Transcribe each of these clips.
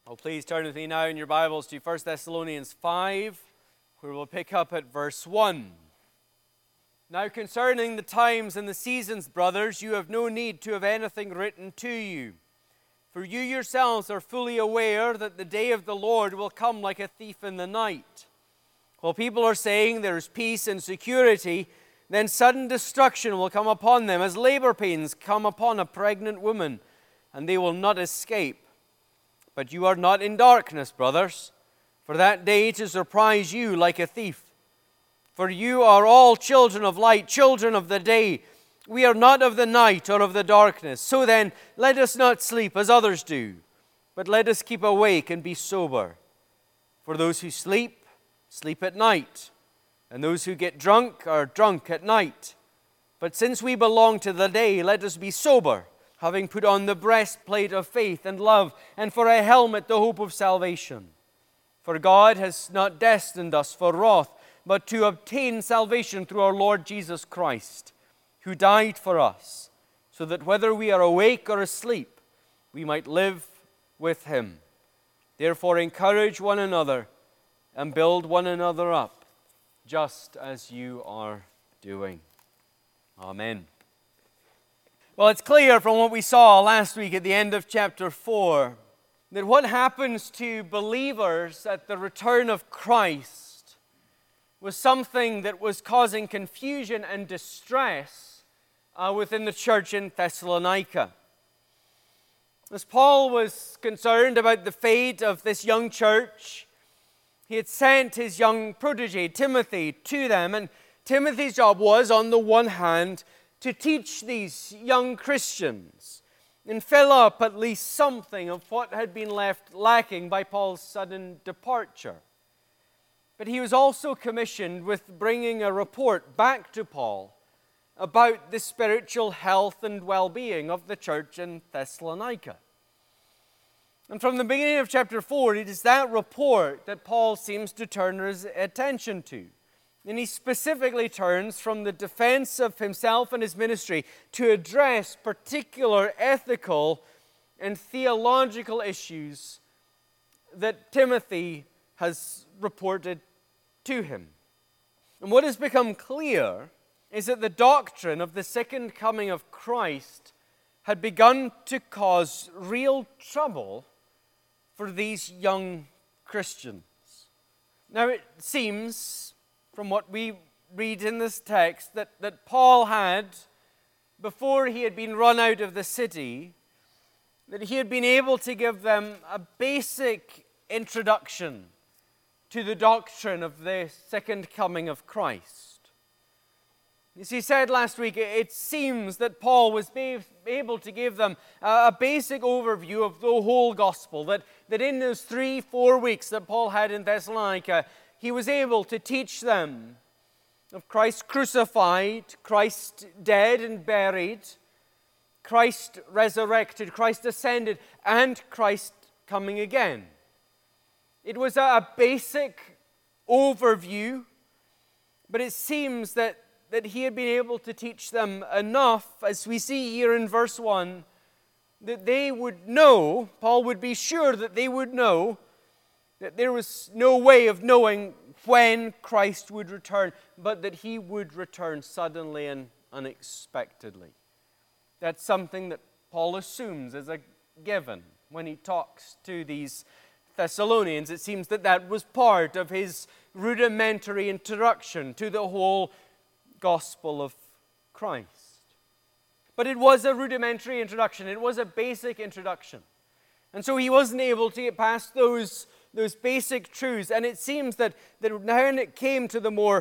Oh, please turn with me now in your Bibles to 1 Thessalonians 5, where we'll pick up at verse 1. Now concerning the times and the seasons, brothers, you have no need to have anything written to you. For you yourselves are fully aware that the day of the Lord will come like a thief in the night. While people are saying there is peace and security, then sudden destruction will come upon them as labor pains come upon a pregnant woman, and they will not escape. But you are not in darkness, brothers, for that day to surprise you like a thief. For you are all children of light, children of the day. We are not of the night or of the darkness. So then, let us not sleep as others do, but let us keep awake and be sober. For those who sleep, sleep at night, and those who get drunk are drunk at night. But since we belong to the day, let us be sober, having put on the breastplate of faith and love, and for a helmet the hope of salvation. For God has not destined us for wrath, but to obtain salvation through our Lord Jesus Christ, who died for us, so that whether we are awake or asleep, we might live with him. Therefore encourage one another and build one another up, just as you are doing. Amen. Well, it's clear from what we saw last week at the end of chapter 4 that what happens to believers at the return of Christ was something that was causing confusion and distress within the church in Thessalonica. As Paul was concerned about the fate of this young church, he had sent his young protege, Timothy, to them. And Timothy's job was, on the one hand, to teach these young Christians and fill up at least something of what had been left lacking by Paul's sudden departure. But he was also commissioned with bringing a report back to Paul about the spiritual health and well-being of the church in Thessalonica. And from the beginning of chapter 4, it is that report that Paul seems to turn his attention to. And he specifically turns from the defense of himself and his ministry to address particular ethical and theological issues that Timothy has reported to him. And what has become clear is that the doctrine of the second coming of Christ had begun to cause real trouble for these young Christians. Now it seems, from what we read in this text, that Paul had, before he had been run out of the city, that he had been able to give them a basic introduction to the doctrine of the second coming of Christ. As he said last week, it seems that Paul was able to give them a basic overview of the whole gospel, that in those 3-4 weeks that Paul had in Thessalonica, he was able to teach them of Christ crucified, Christ dead and buried, Christ resurrected, Christ ascended, and Christ coming again. It was a basic overview, but it seems that he had been able to teach them enough, as we see here in verse 1, that they would know, Paul would be sure that they would know, that there was no way of knowing when Christ would return, but that he would return suddenly and unexpectedly. That's something that Paul assumes as a given when he talks to these Thessalonians. It seems that was part of his rudimentary introduction to the whole gospel of Christ. But it was a rudimentary introduction. It was a basic introduction. And so he wasn't able to get past those basic truths. And it seems that when it came to the more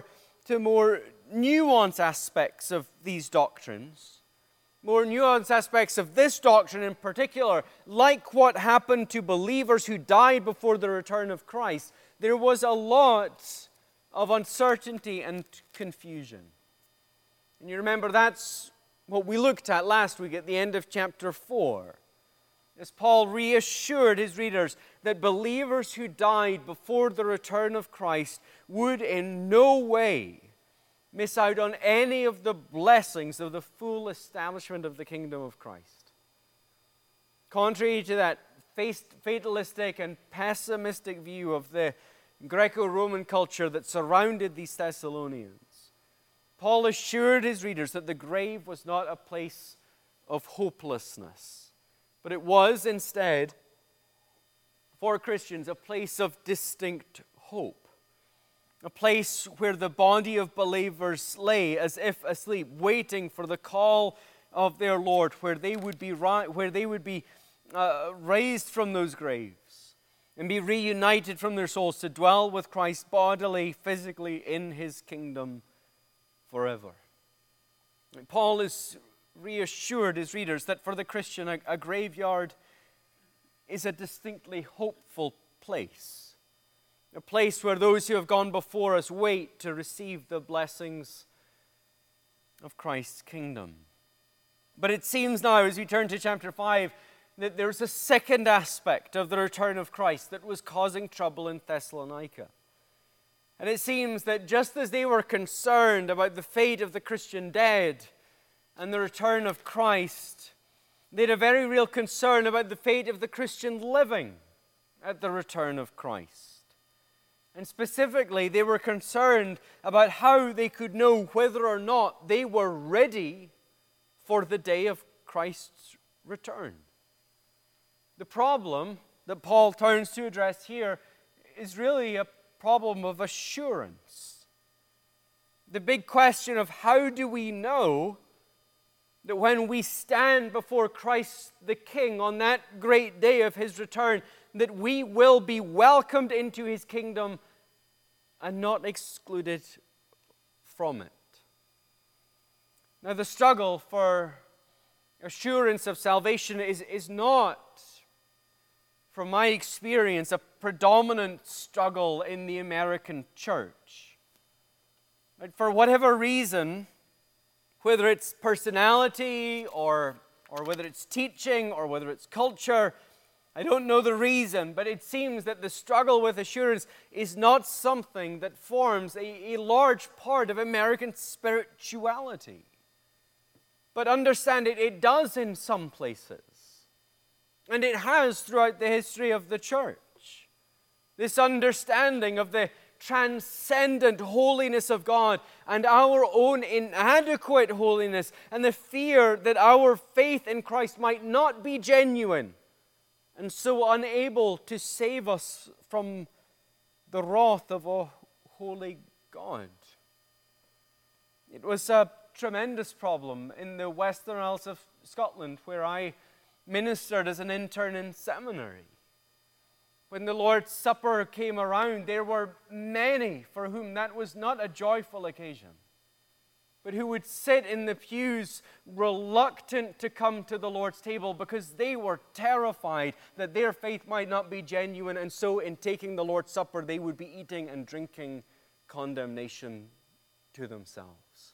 nuanced aspects of these doctrines, more nuanced aspects of this doctrine in particular, like what happened to believers who died before the return of Christ, there was a lot of uncertainty and confusion. And you remember that's what we looked at last week at the end of chapter 4. As Paul reassured his readers that believers who died before the return of Christ would in no way miss out on any of the blessings of the full establishment of the kingdom of Christ. Contrary to that fatalistic and pessimistic view of the Greco-Roman culture that surrounded these Thessalonians, Paul assured his readers that the grave was not a place of hopelessness, but it was instead, for Christians, a place of distinct hope. A place where the body of believers lay as if asleep, waiting for the call of their Lord, where they would be raised from those graves and be reunited from their souls to dwell with Christ bodily, physically in His kingdom forever. Paul has reassured his readers that for the Christian, a graveyard is a distinctly hopeful place. A place where those who have gone before us wait to receive the blessings of Christ's kingdom. But it seems now, as we turn to chapter 5, that there's a second aspect of the return of Christ that was causing trouble in Thessalonica. And it seems that just as they were concerned about the fate of the Christian dead and the return of Christ, they had a very real concern about the fate of the Christian living at the return of Christ. And specifically, they were concerned about how they could know whether or not they were ready for the day of Christ's return. The problem that Paul turns to address here is really a problem of assurance. The big question of how do we know that when we stand before Christ the King on that great day of His return, that we will be welcomed into His kingdom and not excluded from it. Now, the struggle for assurance of salvation is not, from my experience, a predominant struggle in the American church. But for whatever reason, whether it's personality or whether it's teaching or whether it's culture, I don't know the reason, but it seems that the struggle with assurance is not something that forms a large part of American spirituality. But understand it does in some places. And it has throughout the history of the church. This understanding of the transcendent holiness of God and our own inadequate holiness and the fear that our faith in Christ might not be genuine and so unable to save us from the wrath of a holy God. It was a tremendous problem in the Western Isles of Scotland, where I ministered as an intern in seminary. When the Lord's Supper came around, there were many for whom that was not a joyful occasion, but who would sit in the pews reluctant to come to the Lord's table because they were terrified that their faith might not be genuine, and so in taking the Lord's Supper, they would be eating and drinking condemnation to themselves.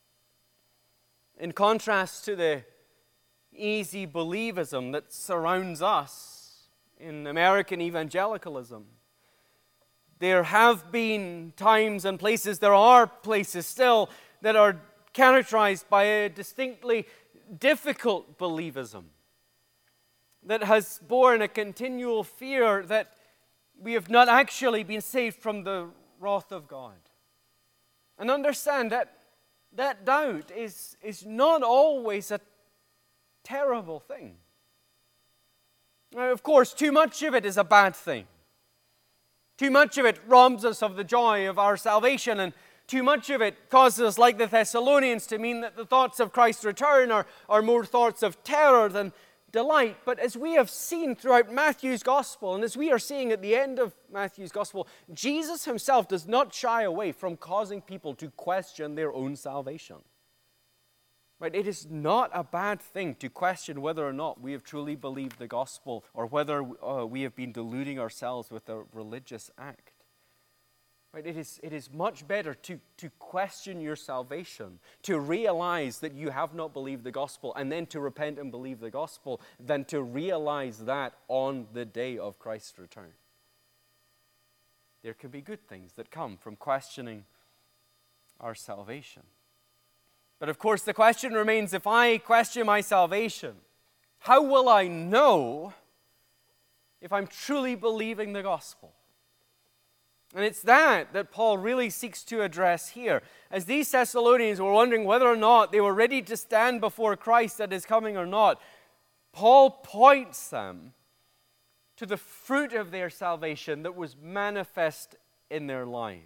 In contrast to the easy believism that surrounds us in American evangelicalism, there have been times and places, there are places still, that are characterized by a distinctly difficult believism that has borne a continual fear that we have not actually been saved from the wrath of God. And understand that that doubt is not always a terrible thing. Now, of course, too much of it is a bad thing. Too much of it robs us of the joy of our salvation, and too much of it causes us, like the Thessalonians, to mean that the thoughts of Christ's return are more thoughts of terror than delight. But as we have seen throughout Matthew's Gospel, and as we are seeing at the end of Matthew's Gospel, Jesus Himself does not shy away from causing people to question their own salvation. Right? It is not a bad thing to question whether or not we have truly believed the gospel or whether we have been deluding ourselves with a religious act. Right? It is much better to question your salvation, to realize that you have not believed the gospel, and then to repent and believe the gospel, than to realize that on the day of Christ's return. There can be good things that come from questioning our salvation. But of course, the question remains, if I question my salvation, how will I know if I'm truly believing the gospel? And it's that Paul really seeks to address here. As these Thessalonians were wondering whether or not they were ready to stand before Christ at his coming or not, Paul points them to the fruit of their salvation that was manifest in their lives.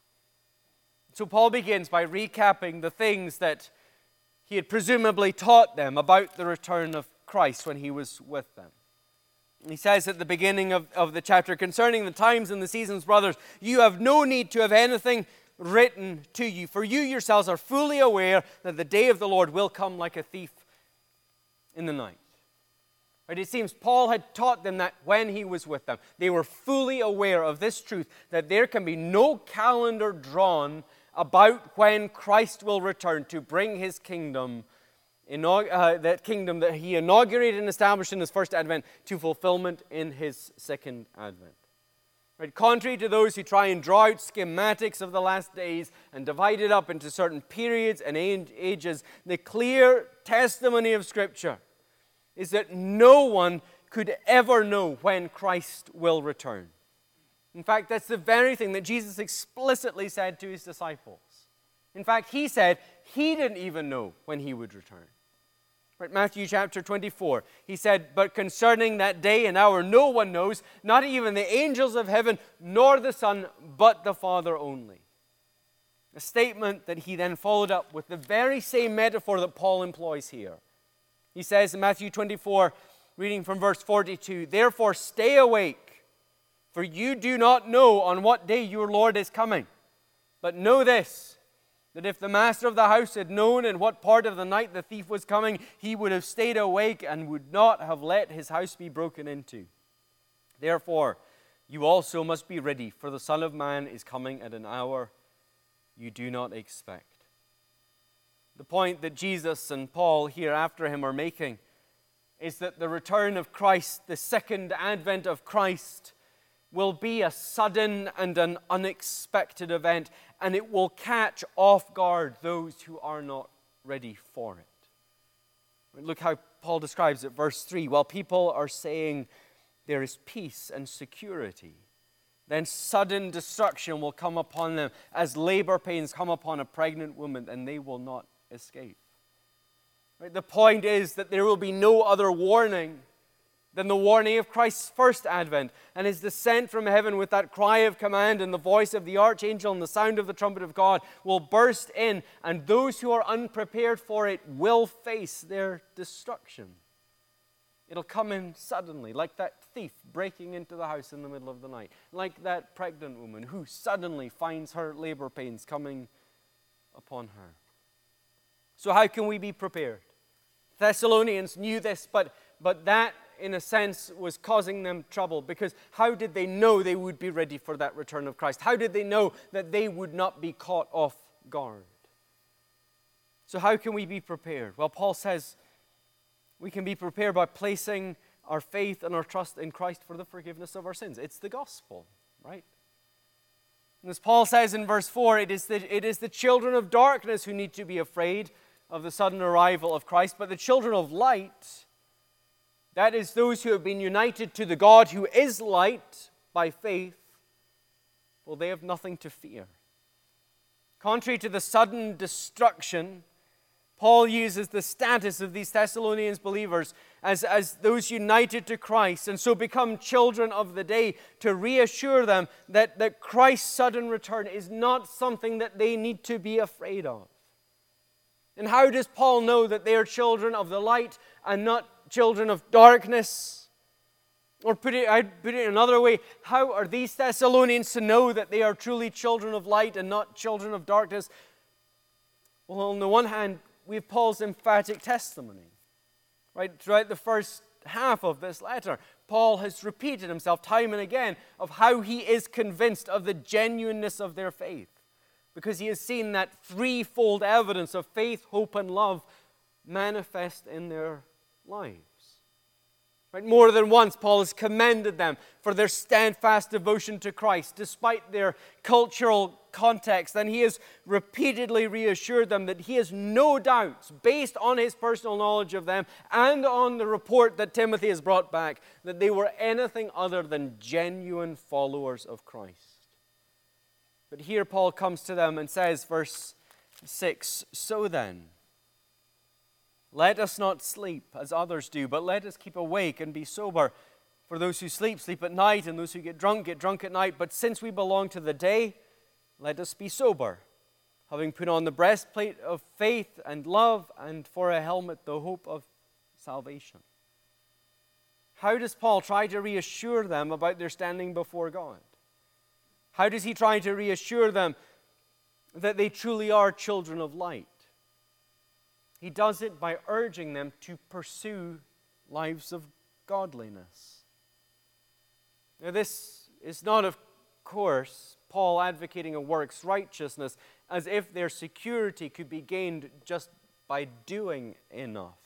So Paul begins by recapping the things that he had presumably taught them about the return of Christ when he was with them. He says at the beginning of the chapter, concerning the times and the seasons, brothers, you have no need to have anything written to you, for you yourselves are fully aware that the day of the Lord will come like a thief in the night. Right? It seems Paul had taught them that when he was with them. They were fully aware of this truth, that there can be no calendar drawn about when Christ will return to bring his kingdom, that kingdom that he inaugurated and established in his first advent, to fulfillment in his second advent. Right? Contrary to those who try and draw out schematics of the last days and divide it up into certain periods and ages, the clear testimony of Scripture is that no one could ever know when Christ will return. In fact, that's the very thing that Jesus explicitly said to his disciples. In fact, he said he didn't even know when he would return. Right, Matthew chapter 24, he said, but concerning that day and hour no one knows, not even the angels of heaven, nor the Son, but the Father only. A statement that he then followed up with the very same metaphor that Paul employs here. He says in Matthew 24, reading from verse 42, therefore stay awake, for you do not know on what day your Lord is coming. But know this, that if the master of the house had known in what part of the night the thief was coming, he would have stayed awake and would not have let his house be broken into. Therefore, you also must be ready, for the Son of Man is coming at an hour you do not expect. The point that Jesus and Paul here after him are making is that the return of Christ, the second advent of Christ, will be a sudden and an unexpected event, and it will catch off guard those who are not ready for it. Look how Paul describes it, verse 3. While people are saying there is peace and security, then sudden destruction will come upon them as labor pains come upon a pregnant woman, and they will not escape. Right? The point is that there will be no other warning than the warning of Christ's first advent and his descent from heaven with that cry of command and the voice of the archangel and the sound of the trumpet of God will burst in, and those who are unprepared for it will face their destruction. It'll come in suddenly, like that thief breaking into the house in the middle of the night, like that pregnant woman who suddenly finds her labor pains coming upon her. So how can we be prepared? Thessalonians knew this, but that in a sense was causing them trouble, because how did they know they would be ready for that return of Christ? How did they know that they would not be caught off guard? So how can we be prepared? Well, Paul says we can be prepared by placing our faith and our trust in Christ for the forgiveness of our sins. It's the gospel, right? And as Paul says in verse 4, it is the children of darkness who need to be afraid of the sudden arrival of Christ, but the children of light, that is, those who have been united to the God who is light by faith, well, they have nothing to fear. Contrary to the sudden destruction, Paul uses the status of these Thessalonians believers as those united to Christ and so become children of the day to reassure them that Christ's sudden return is not something that they need to be afraid of. And how does Paul know that they are children of the light and not children of darkness? Or I'd put it another way, how are these Thessalonians to know that they are truly children of light and not children of darkness? Well, on the one hand, we have Paul's emphatic testimony. Right? Throughout the first half of this letter, Paul has repeated himself time and again of how he is convinced of the genuineness of their faith, because he has seen that threefold evidence of faith, hope, and love manifest in their lives. Right? More than once, Paul has commended them for their steadfast devotion to Christ, despite their cultural context. And he has repeatedly reassured them that he has no doubts, based on his personal knowledge of them and on the report that Timothy has brought back, that they were anything other than genuine followers of Christ. But here Paul comes to them and says, verse 6, "So then, let us not sleep as others do, but let us keep awake and be sober. For those who sleep, sleep at night, and those who get drunk at night. But since we belong to the day, let us be sober, having put on the breastplate of faith and love, and for a helmet the hope of salvation." How does Paul try to reassure them about their standing before God? How does he try to reassure them that they truly are children of light? He does it by urging them to pursue lives of godliness. Now, this is not, of course, Paul advocating a works righteousness as if their security could be gained just by doing enough.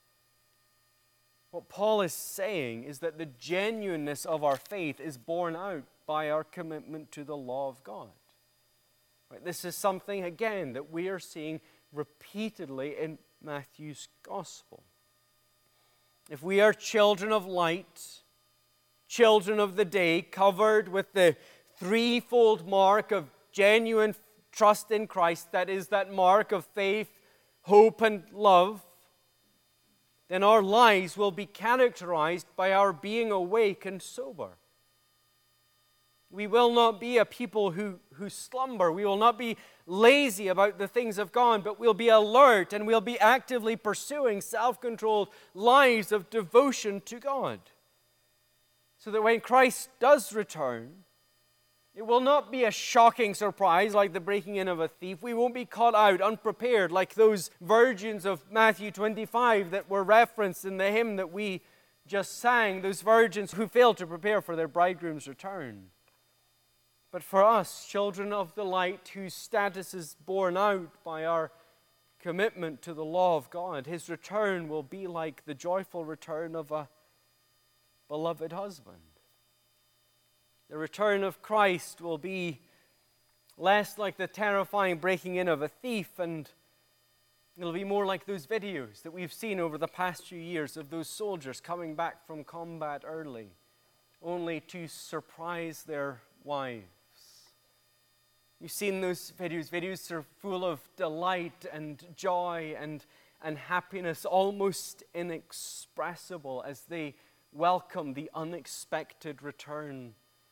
What Paul is saying is that the genuineness of our faith is borne out by our commitment to the law of God. Right? This is something, again, that we are seeing repeatedly in Matthew's gospel. If we are children of light, children of the day, covered with the threefold mark of genuine trust in Christ, that is, that mark of faith, hope, and love, then our lives will be characterized by our being awake and sober. We will not be a people who slumber. We will not be lazy about the things of God, but we'll be alert and we'll be actively pursuing self-controlled lives of devotion to God. So that when Christ does return, it will not be a shocking surprise like the breaking in of a thief. We won't be caught out unprepared like those virgins of Matthew 25 that were referenced in the hymn that we just sang, those virgins who failed to prepare for their bridegroom's return. But for us, children of the light, whose status is borne out by our commitment to the law of God, his return will be like the joyful return of a beloved husband. The return of Christ will be less like the terrifying breaking in of a thief, and it'll be more like those videos that we've seen over the past few years of those soldiers coming back from combat early, only to surprise their wives. You've seen those videos. Videos are full of delight and joy and happiness, almost inexpressible, as they welcome the unexpected return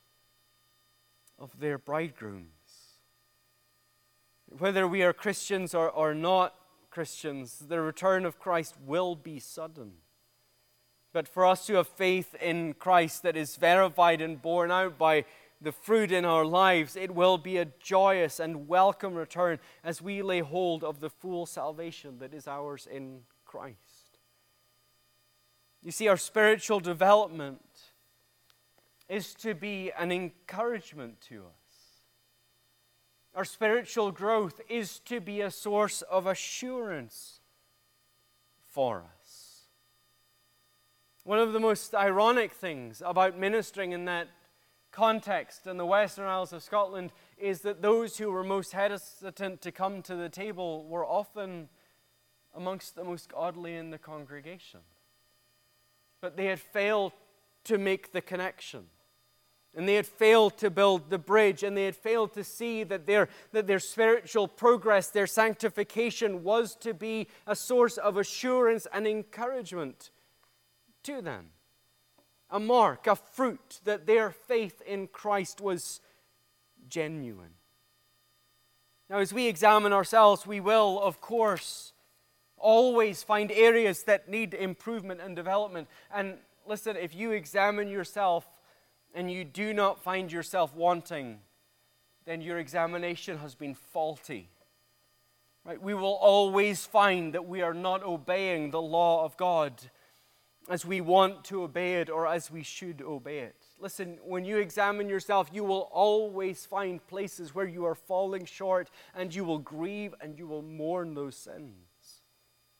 of their bridegrooms. Whether we are Christians or not Christians, the return of Christ will be sudden. But for us to have faith in Christ that is verified and borne out by the fruit in our lives, it will be a joyous and welcome return as we lay hold of the full salvation that is ours in Christ. You see, our spiritual development is to be an encouragement to us. Our spiritual growth is to be a source of assurance for us. One of the most ironic things about ministering in that context in the Western Isles of Scotland is that those who were most hesitant to come to the table were often amongst the most godly in the congregation. But they had failed to make the connection. And they had failed to build the bridge, and they had failed to see that their spiritual progress, their sanctification was to be a source of assurance and encouragement to them. A mark, a fruit that their faith in Christ was genuine. Now, as we examine ourselves, we will, of course, always find areas that need improvement and development. And listen, if you examine yourself and you do not find yourself wanting, then your examination has been faulty. Right? We will always find that we are not obeying the law of God as we want to obey it or as we should obey it. Listen, when you examine yourself, you will always find places where you are falling short, and you will grieve and you will mourn those sins.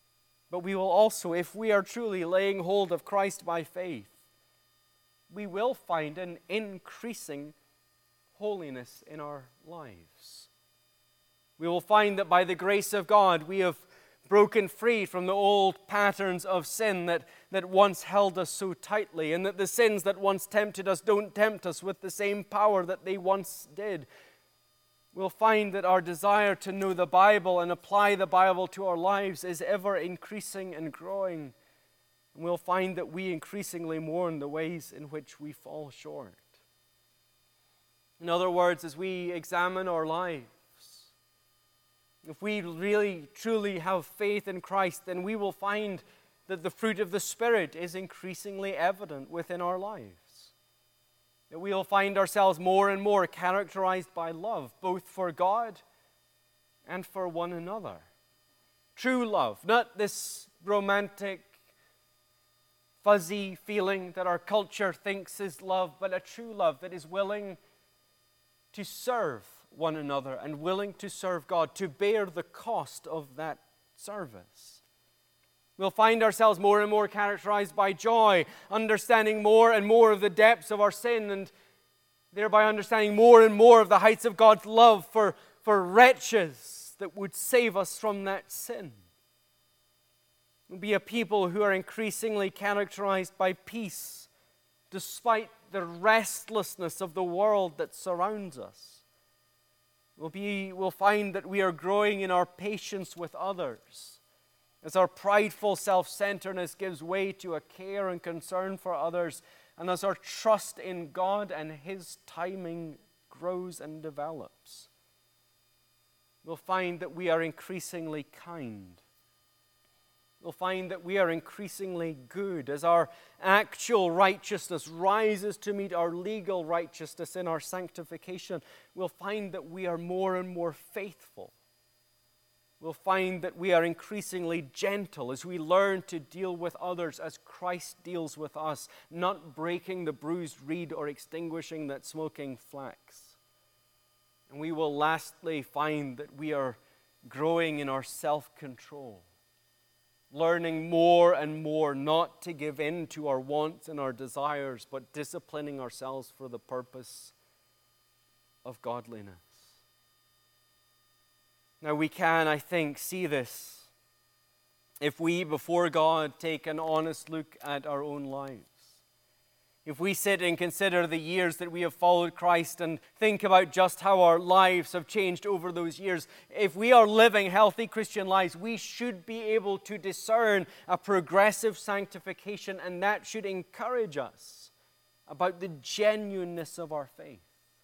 But we will also, if we are truly laying hold of Christ by faith, we will find an increasing holiness in our lives. We will find that by the grace of God, we have broken free from the old patterns of sin that once held us so tightly, and that the sins that once tempted us don't tempt us with the same power that they once did. We'll find that our desire to know the Bible and apply the Bible to our lives is ever increasing and growing. And we'll find that we increasingly mourn the ways in which we fall short. In other words, as we examine our lives, if we really, truly have faith in Christ, then we will find that the fruit of the Spirit is increasingly evident within our lives. That we will find ourselves more and more characterized by love, both for God and for one another. True love, not this romantic, fuzzy feeling that our culture thinks is love, but a true love that is willing to serve one another and willing to serve God, to bear the cost of that service. We'll find ourselves more and more characterized by joy, understanding more and more of the depths of our sin, and thereby understanding more and more of the heights of God's love for wretches that would save us from that sin. We'll be a people who are increasingly characterized by peace, despite the restlessness of the world that surrounds us. We'll find that we are growing in our patience with others, as our prideful self-centeredness gives way to a care and concern for others, and as our trust in God and His timing grows and develops. We'll find that we are increasingly kind. We'll find that we are increasingly good as our actual righteousness rises to meet our legal righteousness in our sanctification. We'll find that we are more and more faithful. We'll find that we are increasingly gentle as we learn to deal with others as Christ deals with us, not breaking the bruised reed or extinguishing that smoking flax. And we will lastly find that we are growing in our self-control, learning more and more not to give in to our wants and our desires, but disciplining ourselves for the purpose of godliness. Now we can, I think, see this if we, before God, take an honest look at our own lives. If we sit and consider the years that we have followed Christ and think about just how our lives have changed over those years, if we are living healthy Christian lives, we should be able to discern a progressive sanctification, and that should encourage us about the genuineness of our faith.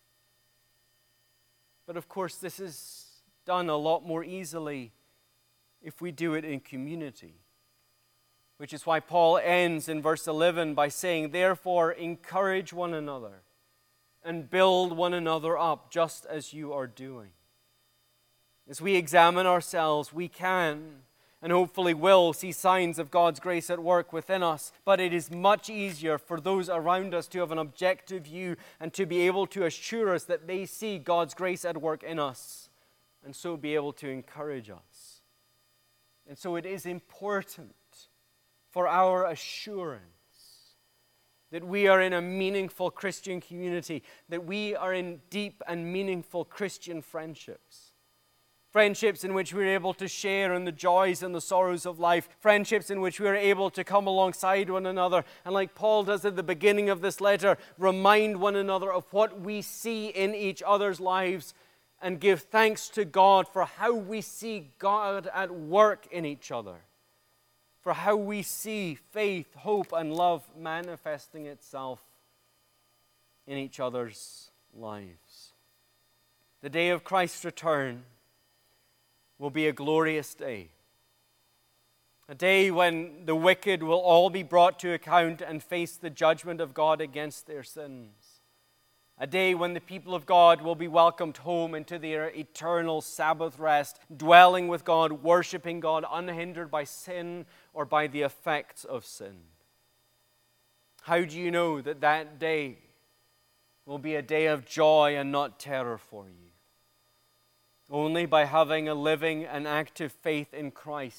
But of course, this is done a lot more easily if we do it in community. Which is why Paul ends in verse 11 by saying, "Therefore encourage one another and build one another up, just as you are doing." As we examine ourselves, we can and hopefully will see signs of God's grace at work within us. But it is much easier for those around us to have an objective view and to be able to assure us that they see God's grace at work in us, and so be able to encourage us. And so it is important for our assurance that we are in a meaningful Christian community, that we are in deep and meaningful Christian friendships. Friendships in which we're able to share in the joys and the sorrows of life. Friendships in which we're able to come alongside one another. And like Paul does at the beginning of this letter, remind one another of what we see in each other's lives and give thanks to God for how we see God at work in each other. For how we see faith, hope, and love manifesting itself in each other's lives. The day of Christ's return will be a glorious day. A day when the wicked will all be brought to account and face the judgment of God against their sins. A day when the people of God will be welcomed home into their eternal Sabbath rest, dwelling with God, worshiping God, unhindered by sin or by the effects of sin. How do you know that that day will be a day of joy and not terror for you? Only by having a living and active faith in Christ,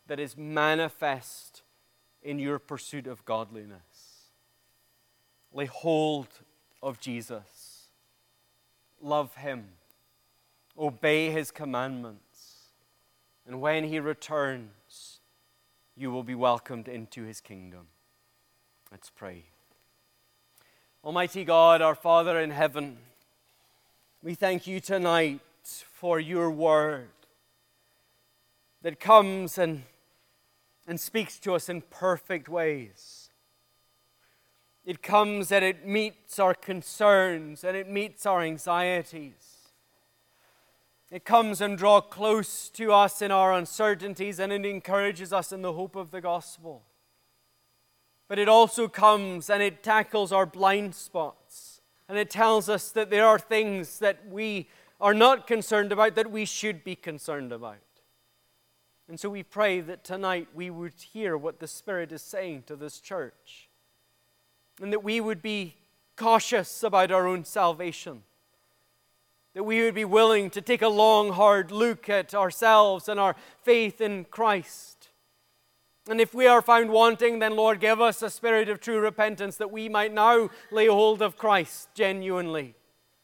that is manifest in your pursuit of godliness. Lay hold of Jesus. Love him. Obey his commandments. And when he returns, you will be welcomed into his kingdom. Let's pray. Almighty God, our Father in heaven, we thank you tonight for your word that comes and speaks to us in perfect ways. It comes and it meets our concerns and it meets our anxieties. It comes and draws close to us in our uncertainties, and it encourages us in the hope of the gospel. But it also comes and it tackles our blind spots, and it tells us that there are things that we are not concerned about that we should be concerned about. And so we pray that tonight we would hear what the Spirit is saying to this church, and that we would be cautious about our own salvation, that we would be willing to take a long, hard look at ourselves and our faith in Christ. And if we are found wanting, then Lord, give us a spirit of true repentance, that we might now lay hold of Christ genuinely.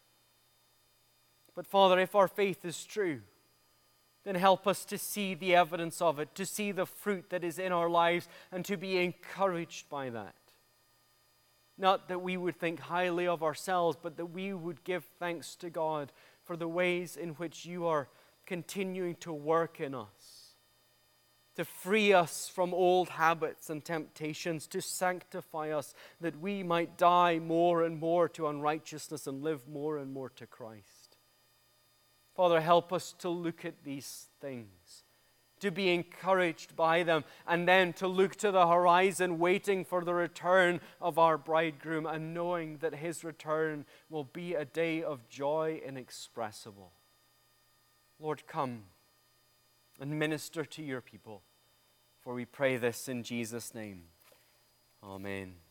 But Father, if our faith is true, then help us to see the evidence of it, to see the fruit that is in our lives, and to be encouraged by that. Not that we would think highly of ourselves, but that we would give thanks to God for the ways in which you are continuing to work in us, to free us from old habits and temptations, to sanctify us, that we might die more and more to unrighteousness and live more and more to Christ. Father, help us to look at these things, to be encouraged by them, and then to look to the horizon, waiting for the return of our bridegroom, and knowing that his return will be a day of joy inexpressible. Lord, come and minister to your people, for we pray this in Jesus' name. Amen.